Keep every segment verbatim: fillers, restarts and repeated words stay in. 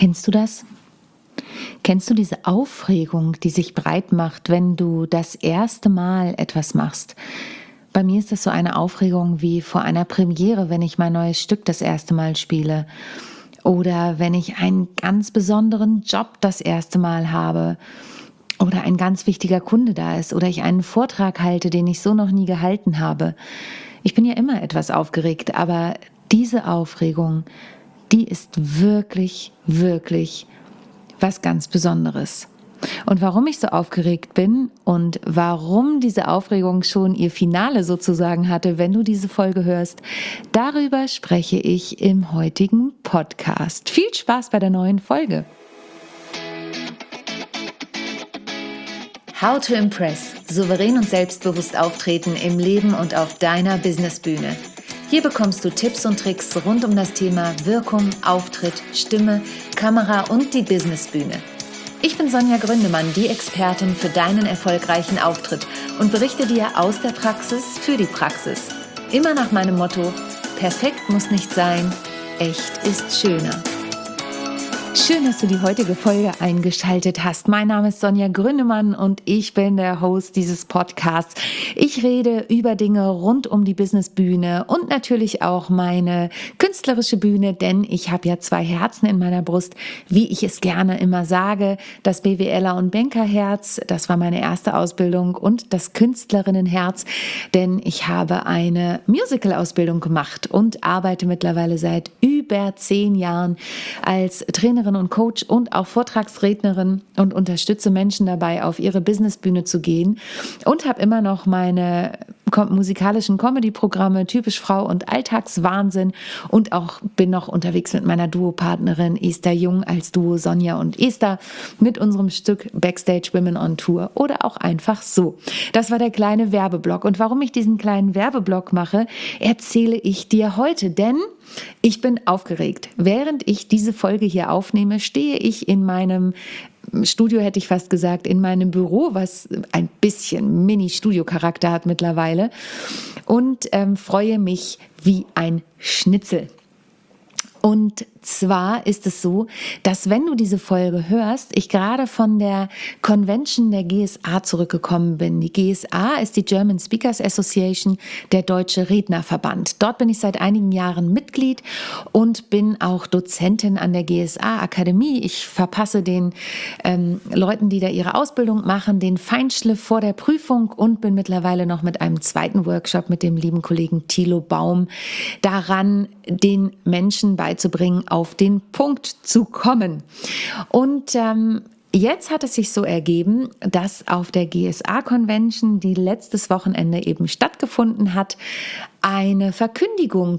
Kennst du das? Kennst du diese Aufregung, die sich breit macht, wenn du das erste Mal etwas machst? Bei mir ist das so eine Aufregung wie vor einer Premiere, wenn ich mein neues Stück das erste Mal spiele. Oder wenn ich einen ganz besonderen Job das erste Mal habe. Oder ein ganz wichtiger Kunde da ist. Oder ich einen Vortrag halte, den ich so noch nie gehalten habe. Ich bin ja immer etwas aufgeregt, aber diese Aufregung, die ist wirklich, wirklich was ganz Besonderes. Und warum ich so aufgeregt bin und warum diese Aufregung schon ihr Finale sozusagen hatte, wenn du diese Folge hörst, darüber spreche ich im heutigen Podcast. Viel Spaß bei der neuen Folge. How to Impress. Souverän und selbstbewusst auftreten im Leben und auf deiner Businessbühne. Hier bekommst du Tipps und Tricks rund um das Thema Wirkung, Auftritt, Stimme, Kamera und die Businessbühne. Ich bin Sonja Gründemann, die Expertin für deinen erfolgreichen Auftritt und berichte dir aus der Praxis für die Praxis. Immer nach meinem Motto: perfekt muss nicht sein, echt ist schöner. Schön, dass du die heutige Folge eingeschaltet hast. Mein Name ist Sonja Gründemann und ich bin der Host dieses Podcasts. Ich rede über Dinge rund um die Businessbühne und natürlich auch meine künstlerische Bühne, denn ich habe ja zwei Herzen in meiner Brust, wie ich es gerne immer sage. Das BWLer- und Bankerherz, das war meine erste Ausbildung, und das Künstlerinnenherz, denn ich habe eine Musical-Ausbildung gemacht und arbeite mittlerweile seit über zehn Jahren als Trainerin und Coach und auch Vortragsrednerin und unterstütze Menschen dabei, auf ihre Businessbühne zu gehen, und habe immer noch meine musikalischen Comedy-Programme Typisch Frau und Alltagswahnsinn, und auch bin noch unterwegs mit meiner Duopartnerin Esther Jung als Duo Sonja und Esther mit unserem Stück Backstage Women on Tour oder auch einfach so. Das war der kleine Werbeblock, und warum ich diesen kleinen Werbeblock mache, erzähle ich dir heute, denn ich bin aufgeregt. Während ich diese Folge hier aufnehme, stehe ich in meinem Studio, hätte ich fast gesagt, in meinem Büro, was ein bisschen Mini-Studio-Charakter hat mittlerweile, und ähm, freue mich wie ein Schnitzel. Und zwar ist es so, dass wenn du diese Folge hörst, ich gerade von der Convention der G S A zurückgekommen bin. Die G S A ist die German Speakers Association, der Deutsche Rednerverband. Dort bin ich seit einigen Jahren Mitglied und bin auch Dozentin an der G S A Akademie. Ich verpasse den ähm, Leuten, die da ihre Ausbildung machen, den Feinschliff vor der Prüfung und bin mittlerweile noch mit einem zweiten Workshop mit dem lieben Kollegen Thilo Baum daran, den Menschen beizubringen, auf den Punkt zu kommen. Und ähm, jetzt hat es sich so ergeben, dass auf der G S A-Convention, die letztes Wochenende eben stattgefunden hat, eine Verkündigung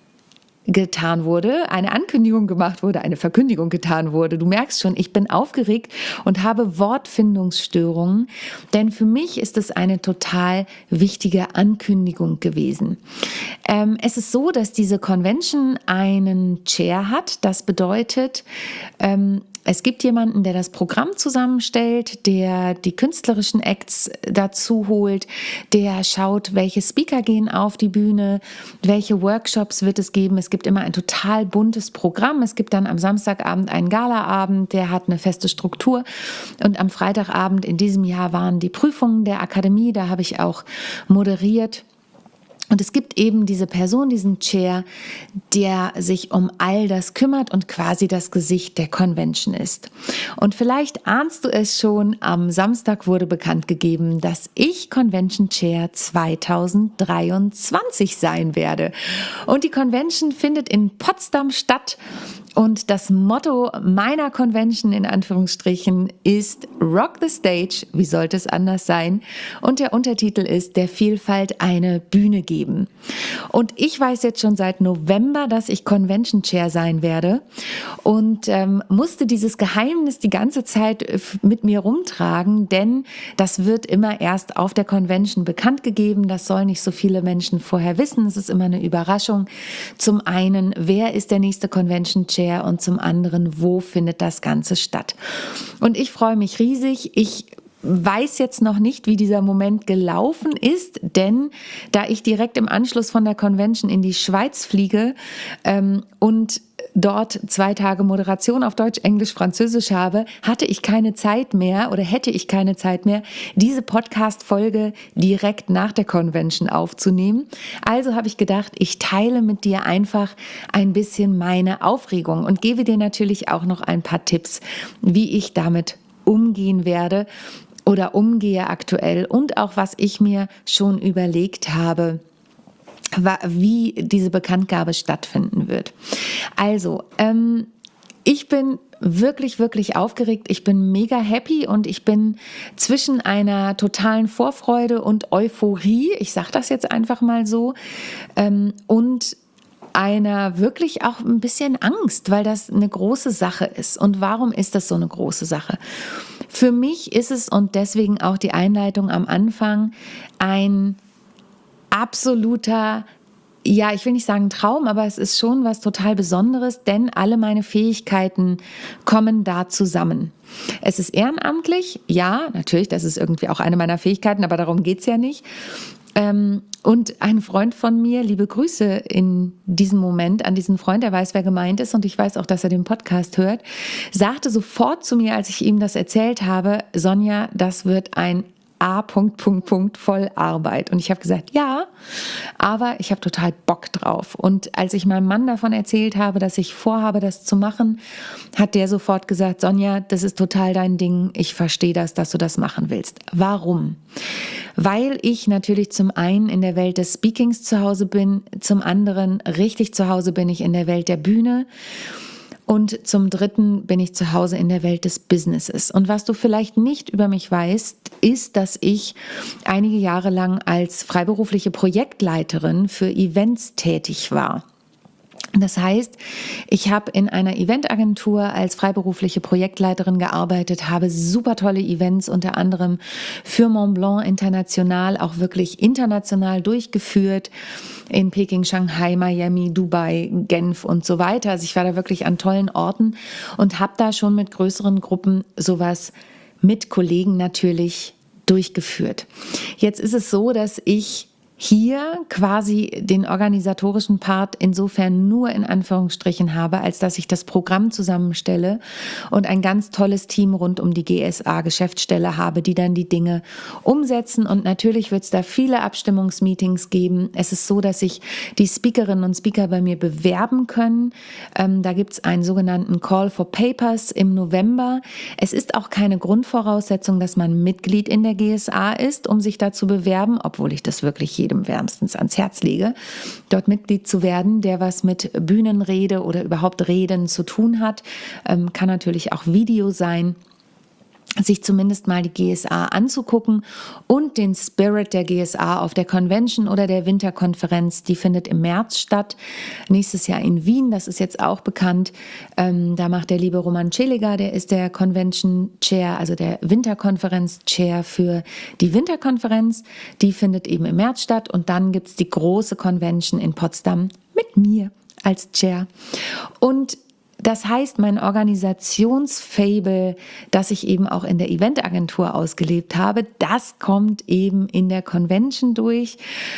getan wurde, eine Ankündigung gemacht wurde, eine Verkündigung getan wurde. Du merkst schon, ich bin aufgeregt und habe Wortfindungsstörungen, denn für mich ist es eine total wichtige Ankündigung gewesen. Ähm, es ist so, dass diese Convention einen Chair hat. Das bedeutet, ähm, es gibt jemanden, der das Programm zusammenstellt, der die künstlerischen Acts dazu holt, der schaut, welche Speaker gehen auf die Bühne, welche Workshops wird es geben. Es gibt immer ein total buntes Programm. Es gibt dann am Samstagabend einen Galaabend, der hat eine feste Struktur. Und am Freitagabend in diesem Jahr waren die Prüfungen der Akademie, da habe ich auch moderiert. Und es gibt eben diese Person, diesen Chair, der sich um all das kümmert und quasi das Gesicht der Convention ist. Und vielleicht ahnst du es schon, am Samstag wurde bekannt gegeben, dass ich Convention Chair zwanzig dreiundzwanzig sein werde. Und die Convention findet in Potsdam statt. Und das Motto meiner Convention in Anführungsstrichen ist Rock the Stage, wie sollte es anders sein? Und der Untertitel ist Der Vielfalt eine Bühne geben. Und ich weiß jetzt schon seit November, dass ich Convention Chair sein werde und ähm, musste dieses Geheimnis die ganze Zeit mit mir rumtragen, denn das wird immer erst auf der Convention bekannt gegeben. Das sollen nicht so viele Menschen vorher wissen. Es ist immer eine Überraschung. Zum einen, wer ist der nächste Convention Chair? Und zum anderen, wo findet das Ganze statt? Und ich freue mich riesig. Ich weiß jetzt noch nicht, wie dieser Moment gelaufen ist, denn da ich direkt im Anschluss von der Convention in die Schweiz fliege ähm, und dort zwei Tage Moderation auf Deutsch, Englisch, Französisch habe, hatte ich keine Zeit mehr oder hätte ich keine Zeit mehr, diese Podcast-Folge direkt nach der Convention aufzunehmen. Also habe ich gedacht, ich teile mit dir einfach ein bisschen meine Aufregung und gebe dir natürlich auch noch ein paar Tipps, wie ich damit umgehen werde oder umgehe aktuell und auch was ich mir schon überlegt habe, wie diese Bekanntgabe stattfinden wird. Also, ähm, ich bin wirklich, wirklich aufgeregt. Ich bin mega happy und ich bin zwischen einer totalen Vorfreude und Euphorie, ich sage das jetzt einfach mal so, ähm, und einer wirklich auch ein bisschen Angst, weil das eine große Sache ist. Und warum ist das so eine große Sache? Für mich ist es, und deswegen auch die Einleitung am Anfang, ein absoluter, ja, ich will nicht sagen Traum, aber es ist schon was total Besonderes, denn alle meine Fähigkeiten kommen da zusammen. Es ist ehrenamtlich, ja, natürlich, das ist irgendwie auch eine meiner Fähigkeiten, aber darum geht's ja nicht. Und ein Freund von mir, liebe Grüße in diesem Moment an diesen Freund, der weiß, wer gemeint ist und ich weiß auch, dass er den Podcast hört, sagte sofort zu mir, als ich ihm das erzählt habe, Sonja, das wird ein A. Punkt, Punkt, Punkt, voll Arbeit. Und ich habe gesagt, ja, aber ich habe total Bock drauf. Und als ich meinem Mann davon erzählt habe, dass ich vorhabe, das zu machen, hat der sofort gesagt, Sonja, das ist total dein Ding. Ich verstehe das, dass du das machen willst. Warum? Weil ich natürlich zum einen in der Welt des Speakings zu Hause bin, zum anderen richtig zu Hause bin ich in der Welt der Bühne. Und zum Dritten bin ich zu Hause in der Welt des Businesses. Und was du vielleicht nicht über mich weißt, ist, dass ich einige Jahre lang als freiberufliche Projektleiterin für Events tätig war. Das heißt, ich habe in einer Eventagentur als freiberufliche Projektleiterin gearbeitet, habe super tolle Events unter anderem für Mont Blanc international, auch wirklich international durchgeführt, in Peking, Shanghai, Miami, Dubai, Genf und so weiter. Also ich war da wirklich an tollen Orten und habe da schon mit größeren Gruppen sowas mit Kollegen natürlich durchgeführt. Jetzt ist es so, dass ich hier quasi den organisatorischen Part insofern nur in Anführungsstrichen habe, als dass ich das Programm zusammenstelle und ein ganz tolles Team rund um die G S A-Geschäftsstelle habe, die dann die Dinge umsetzen. Und natürlich wird es da viele Abstimmungsmeetings geben. Es ist so, dass sich die Speakerinnen und Speaker bei mir bewerben können. Ähm, da gibt es einen sogenannten Call for Papers im November. Es ist auch keine Grundvoraussetzung, dass man Mitglied in der G S A ist, um sich da zu bewerben, obwohl ich das wirklich jedem wärmstens ans Herz lege, dort Mitglied zu werden, der was mit Bühnenrede oder überhaupt Reden zu tun hat. Ähm, kann natürlich auch Video sein. Sich zumindest mal die G S A anzugucken und den Spirit der G S A auf der Convention oder der Winterkonferenz, die findet im März statt, nächstes Jahr in Wien, das ist jetzt auch bekannt. Ähm, da macht der liebe Roman Celiga, der ist der Convention Chair, also der Winterkonferenz Chair für die Winterkonferenz, die findet eben im März statt und dann gibt es die große Convention in Potsdam mit mir als Chair. Und das heißt, mein Organisationsfable, das ich eben auch in der Eventagentur ausgelebt habe, das kommt eben in der Convention durch.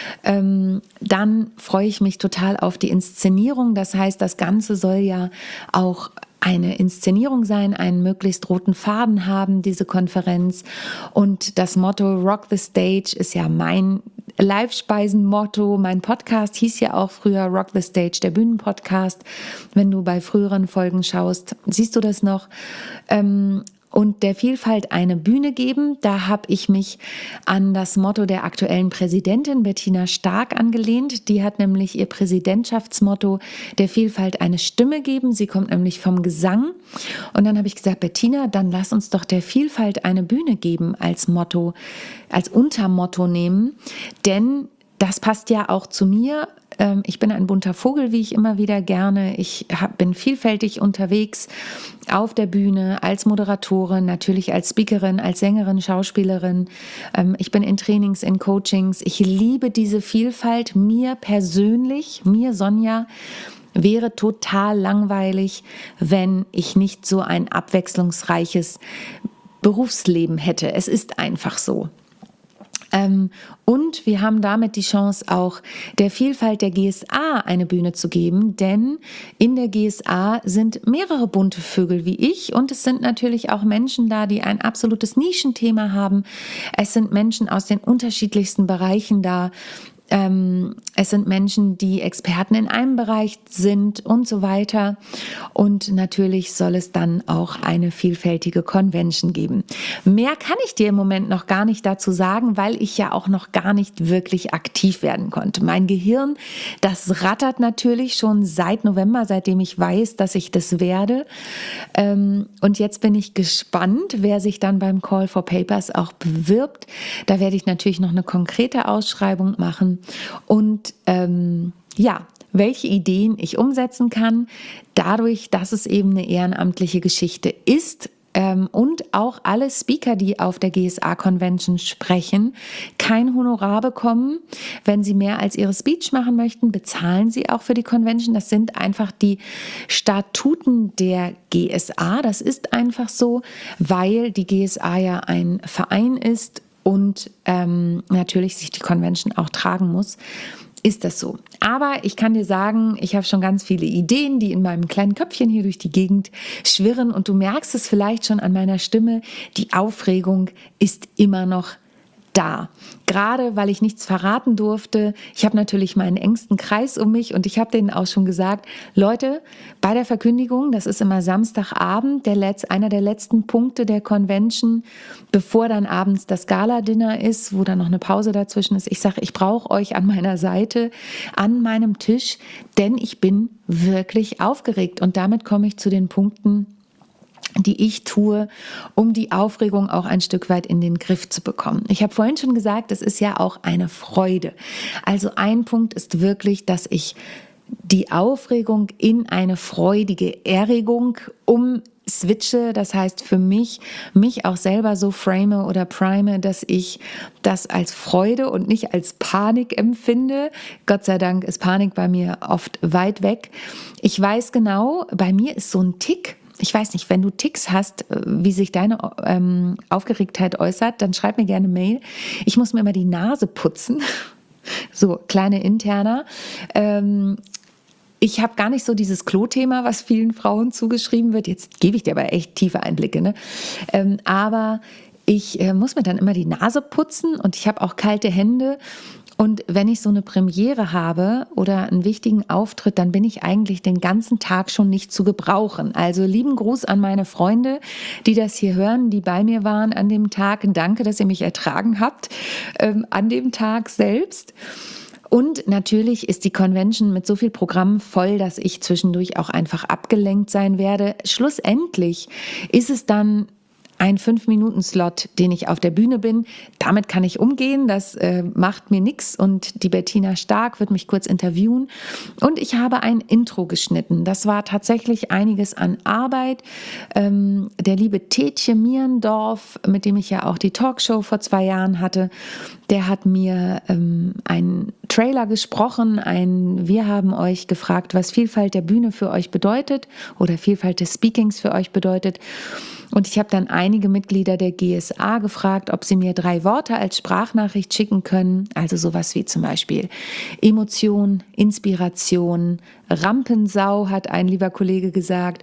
Ähm, dann freue ich mich total auf die Inszenierung. Das heißt, das Ganze soll ja auch eine Inszenierung sein, einen möglichst roten Faden haben, diese Konferenz. Und das Motto Rock the Stage ist ja mein Live-Speisen-Motto. Mein Podcast hieß ja auch früher Rock the Stage, der Bühnenpodcast. Wenn du bei früheren Folgen schaust, siehst du das noch. Ähm, und der Vielfalt eine Bühne geben. Da habe ich mich an das Motto der aktuellen Präsidentin Bettina Stark angelehnt. Die hat nämlich ihr Präsidentschaftsmotto der Vielfalt eine Stimme geben. Sie kommt nämlich vom Gesang. Und dann habe ich gesagt, Bettina, dann lass uns doch der Vielfalt eine Bühne geben als Motto, als Untermotto nehmen. Denn das passt ja auch zu mir. Ich bin ein bunter Vogel, wie ich immer wieder gerne. Ich bin vielfältig unterwegs auf der Bühne, als Moderatorin, natürlich als Speakerin, als Sängerin, Schauspielerin. Ich bin in Trainings, in Coachings. Ich liebe diese Vielfalt. Mir persönlich, mir Sonja, wäre total langweilig, wenn ich nicht so ein abwechslungsreiches Berufsleben hätte. Es ist einfach so. Ähm, und wir haben damit die Chance, auch der Vielfalt der G S A eine Bühne zu geben, denn in der G S A sind mehrere bunte Vögel wie ich und es sind natürlich auch Menschen da, die ein absolutes Nischenthema haben. Es sind Menschen aus den unterschiedlichsten Bereichen da. Ähm, es sind Menschen, die Experten in einem Bereich sind und so weiter. Und natürlich soll es dann auch eine vielfältige Convention geben. Mehr kann ich dir im Moment noch gar nicht dazu sagen, weil ich ja auch noch gar nicht wirklich aktiv werden konnte. Mein Gehirn, das rattert natürlich schon seit November, seitdem ich weiß, dass ich das werde. Ähm, und jetzt bin ich gespannt, wer sich dann beim Call for Papers auch bewirbt. Da werde ich natürlich noch eine konkrete Ausschreibung machen. Und ähm, ja, welche Ideen ich umsetzen kann, dadurch, dass es eben eine ehrenamtliche Geschichte ist ähm, und auch alle Speaker, die auf der G S A-Convention sprechen, kein Honorar bekommen. Wenn sie mehr als ihre Speech machen möchten, bezahlen sie auch für die Convention. Das sind einfach die Statuten der G S A. Das ist einfach so, weil die G S A ja ein Verein ist und ähm, natürlich sich die Convention auch tragen muss, ist das so. Aber ich kann dir sagen, ich habe schon ganz viele Ideen, die in meinem kleinen Köpfchen hier durch die Gegend schwirren und du merkst es vielleicht schon an meiner Stimme, die Aufregung ist immer noch da. Gerade weil ich nichts verraten durfte. Ich habe natürlich meinen engsten Kreis um mich und ich habe denen auch schon gesagt, Leute, bei der Verkündigung, das ist immer Samstagabend, der Letz-, einer der letzten Punkte der Convention, bevor dann abends das Gala-Dinner ist, wo dann noch eine Pause dazwischen ist. Ich sage, ich brauche euch an meiner Seite, an meinem Tisch, denn ich bin wirklich aufgeregt. Und damit komme ich zu den Punkten, die ich tue, um die Aufregung auch ein Stück weit in den Griff zu bekommen. Ich habe vorhin schon gesagt, es ist ja auch eine Freude. Also ein Punkt ist wirklich, dass ich die Aufregung in eine freudige Erregung umswitche. Das heißt für mich, mich auch selber so frame oder prime, dass ich das als Freude und nicht als Panik empfinde. Gott sei Dank ist Panik bei mir oft weit weg. Ich weiß genau, bei mir ist so ein Tick. Ich weiß nicht, wenn du Ticks hast, wie sich deine ähm, Aufgeregtheit äußert, dann schreib mir gerne Mail. Ich muss mir immer die Nase putzen, so kleine interner. Ähm, ich habe gar nicht so dieses Klo-Thema, was vielen Frauen zugeschrieben wird. Jetzt gebe ich dir aber echt tiefe Einblicke, ne? Ähm, aber ich äh, muss mir dann immer die Nase putzen und ich habe auch kalte Hände. Und wenn ich so eine Premiere habe oder einen wichtigen Auftritt, dann bin ich eigentlich den ganzen Tag schon nicht zu gebrauchen. Also lieben Gruß an meine Freunde, die das hier hören, die bei mir waren an dem Tag. Danke, dass ihr mich ertragen habt ähm, an dem Tag selbst. Und natürlich ist die Convention mit so viel Programm voll, dass ich zwischendurch auch einfach abgelenkt sein werde. Schlussendlich ist es dann ein fünf-Minuten-Slot, den ich auf der Bühne bin. Damit kann ich umgehen, das äh, macht mir nichts und die Bettina Stark wird mich kurz interviewen und ich habe ein Intro geschnitten. Das war tatsächlich einiges an Arbeit. Ähm, der liebe Tetje Mierendorf, mit dem ich ja auch die Talkshow vor zwei Jahren hatte, der hat mir ähm, einen Trailer gesprochen, ein Wir haben euch gefragt, was Vielfalt der Bühne für euch bedeutet oder Vielfalt des Speakings für euch bedeutet. Und ich habe dann einige Mitglieder der G S A gefragt, ob sie mir drei Worte als Sprachnachricht schicken können. Also sowas wie zum Beispiel Emotion, Inspiration, Rampensau, hat ein lieber Kollege gesagt.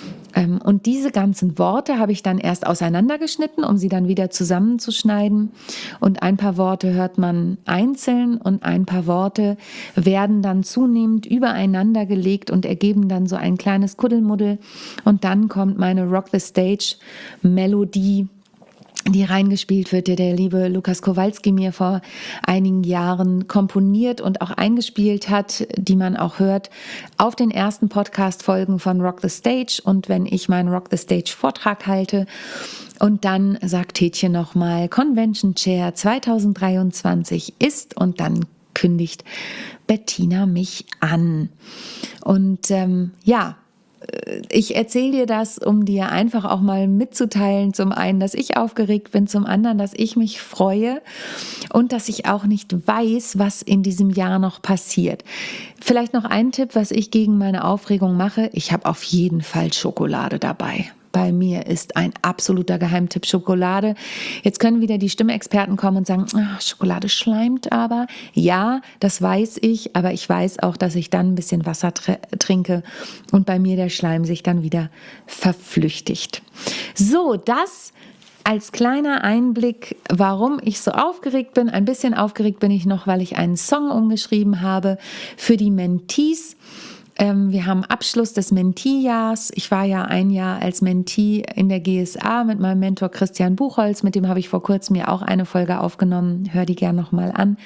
Und diese ganzen Worte habe ich dann erst auseinandergeschnitten, um sie dann wieder zusammenzuschneiden. Und ein paar Worte hört man einzeln und ein paar Worte werden dann zunehmend übereinander gelegt und ergeben dann so ein kleines Kuddelmuddel. Und dann kommt meine Rock the Stage Melodie, die reingespielt wird, der der liebe Lukas Kowalski mir vor einigen Jahren komponiert und auch eingespielt hat, die man auch hört auf den ersten Podcast-Folgen von Rock the Stage und wenn ich meinen Rock the Stage-Vortrag halte. Und dann sagt Tetje nochmal, Convention Chair zwanzig dreiundzwanzig ist und dann kündigt Bettina mich an. Und ähm, ja, ich erzähle dir das, um dir einfach auch mal mitzuteilen, zum einen, dass ich aufgeregt bin, zum anderen, dass ich mich freue und dass ich auch nicht weiß, was in diesem Jahr noch passiert. Vielleicht noch ein Tipp, was ich gegen meine Aufregung mache. Ich habe auf jeden Fall Schokolade dabei. bei mir ist ein absoluter Geheimtipp Schokolade. Jetzt können wieder die Stimmexperten kommen und sagen, ach, Schokolade schleimt aber. Ja, das weiß ich, aber ich weiß auch, dass ich dann ein bisschen Wasser tr- trinke und bei mir der Schleim sich dann wieder verflüchtigt. So, das als kleiner Einblick, warum ich so aufgeregt bin. Ein bisschen aufgeregt bin ich noch, weil ich einen Song umgeschrieben habe für die Mentees. Ähm, wir haben Abschluss des Mentee-Jahrs. Ich war ja ein Jahr als Mentee in der G S A mit meinem Mentor Christian Buchholz. Mit dem habe ich vor kurzem ja auch eine Folge aufgenommen. Hör die gerne nochmal an.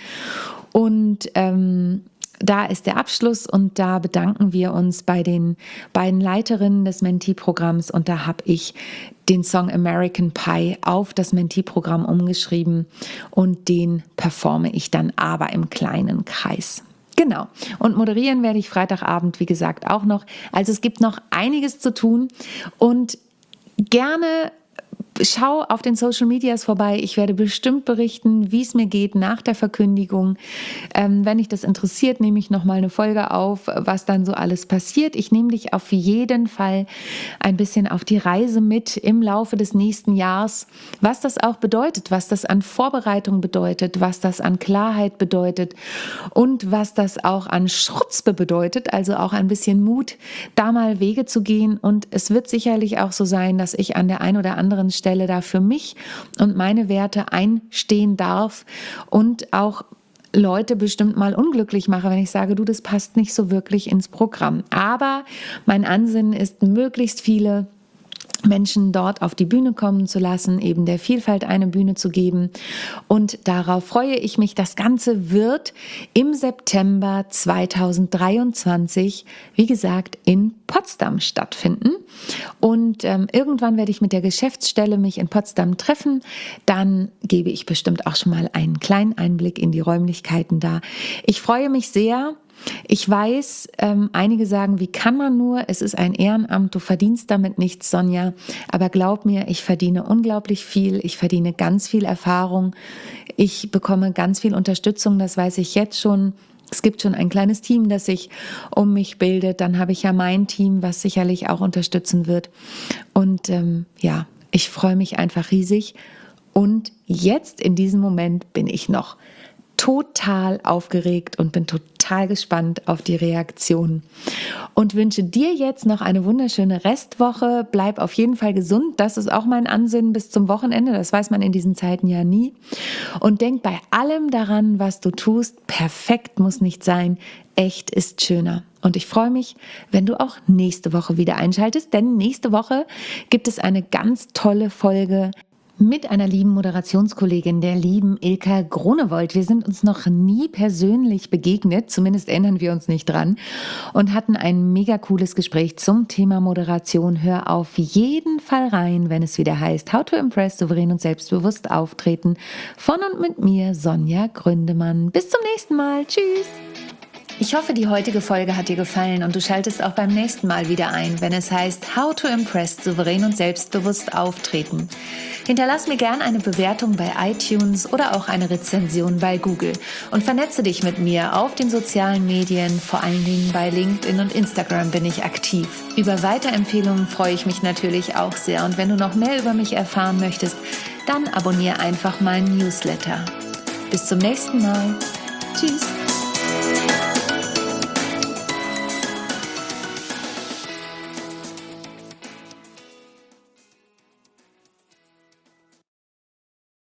Und ähm, da ist der Abschluss und da bedanken wir uns bei den beiden Leiterinnen des Mentee-Programms und da habe ich den Song American Pie auf das Mentee-Programm umgeschrieben und den performe ich dann aber im kleinen Kreis. Genau. Und moderieren werde ich Freitagabend, wie gesagt, auch noch. Also es gibt noch einiges zu tun und gerne schau auf den Social Medias vorbei. Ich werde bestimmt berichten, wie es mir geht nach der Verkündigung. Ähm, wenn dich das interessiert, nehme ich nochmal eine Folge auf, was dann so alles passiert. Ich nehme dich auf jeden Fall ein bisschen auf die Reise mit im Laufe des nächsten Jahres, was das auch bedeutet, was das an Vorbereitung bedeutet, was das an Klarheit bedeutet und was das auch an Schrutzpe bedeutet, also auch ein bisschen Mut, da mal Wege zu gehen. Und es wird sicherlich auch so sein, dass ich an der einen oder anderen Stelle da für mich und meine Werte einstehen darf und auch Leute bestimmt mal unglücklich mache, wenn ich sage, du, das passt nicht so wirklich ins Programm. Aber mein Ansinnen ist, möglichst viele Menschen dort auf die Bühne kommen zu lassen, eben der Vielfalt eine Bühne zu geben. Und darauf freue ich mich. Das Ganze wird im September zweitausenddreiundzwanzig, wie gesagt, in Potsdam stattfinden. Und ähm, irgendwann werde ich mit der Geschäftsstelle mich in Potsdam treffen. Dann gebe ich bestimmt auch schon mal einen kleinen Einblick in die Räumlichkeiten da. Ich freue mich sehr. Ich weiß, ähm, einige sagen, wie kann man nur? Es ist ein Ehrenamt, du verdienst damit nichts, Sonja. Aber glaub mir, ich verdiene unglaublich viel. Ich verdiene ganz viel Erfahrung. Ich bekomme ganz viel Unterstützung, das weiß ich jetzt schon. Es gibt schon ein kleines Team, das sich um mich bildet. Dann habe ich ja mein Team, was sicherlich auch unterstützen wird. Und ähm, ja, ich freue mich einfach riesig. Und jetzt in diesem Moment bin ich noch total aufgeregt und bin total gespannt auf die Reaktionen und wünsche dir jetzt noch eine wunderschöne Restwoche. Bleib auf jeden Fall gesund. Das ist auch mein Ansinnen bis zum Wochenende. Das weiß man in diesen Zeiten ja nie. Und denk bei allem daran, was du tust. Perfekt muss nicht sein. Echt ist schöner. Und ich freue mich, wenn du auch nächste Woche wieder einschaltest, denn nächste Woche gibt es eine ganz tolle Folge mit einer lieben Moderationskollegin, der lieben Ilka Gronewold. Wir sind uns noch nie persönlich begegnet, zumindest erinnern wir uns nicht dran, und hatten ein mega cooles Gespräch zum Thema Moderation. Hör auf jeden Fall rein, wenn es wieder heißt How to Impress, souverän und selbstbewusst auftreten. Von und mit mir, Sonja Gründemann. Bis zum nächsten Mal. Tschüss. Ich hoffe, die heutige Folge hat dir gefallen und du schaltest auch beim nächsten Mal wieder ein, wenn es heißt How to Impress, souverän und selbstbewusst auftreten. Hinterlass mir gerne eine Bewertung bei iTunes oder auch eine Rezension bei Google und vernetze dich mit mir auf den sozialen Medien, vor allen Dingen bei LinkedIn und Instagram bin ich aktiv. Über Weiterempfehlungen freue ich mich natürlich auch sehr und wenn du noch mehr über mich erfahren möchtest, dann abonniere einfach meinen Newsletter. Bis zum nächsten Mal. Tschüss.